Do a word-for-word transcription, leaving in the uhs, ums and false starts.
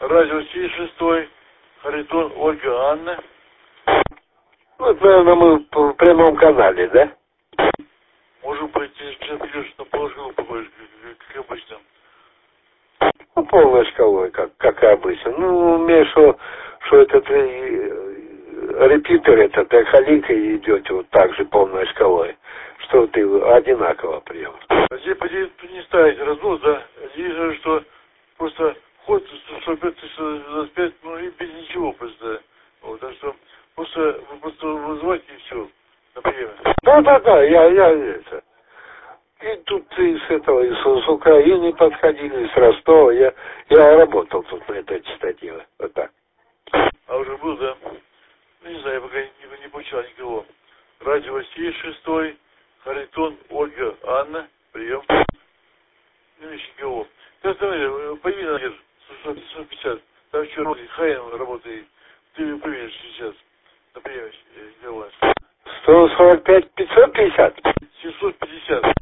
Радио семьдесят шестой, Харитон, Ольга, Анна. Вот, наверное, мы в прямом канале, да? Можем пойти, сейчас придешь на полшколу, побольше, как обычно. Ну, полной шкалой, как, как и обычно. Ну, умеешь, что, что этот э, репитер, этот эхолинка идете вот так же полной шкалой, что ты одинаково прием. А здесь поди не ставить разнос, да? Единственное, что просто ход сто пять, сто двадцать пять, ну и без ничего просто. Вот, так что просто, вы просто вызывайте и все, например. Да, да, да, я, я это. И тут и с этого, и с, с Украины подходили, и с Ростова. Я, я работал тут на этой частоте. Вот так. А уже был, да? Ну, не знаю, я пока не, не получал никого. Радио семьдесят шестой, Харитон, Ольга, Анна, прием. Ну, еще никого. Ты останови, пойми, наверное, сто пятьдесят. Там еще Хайен работает. Ты поверишь сейчас. Например, никого. сто сорок пять, пятьсот пятьдесят? семьсот пятьдесят.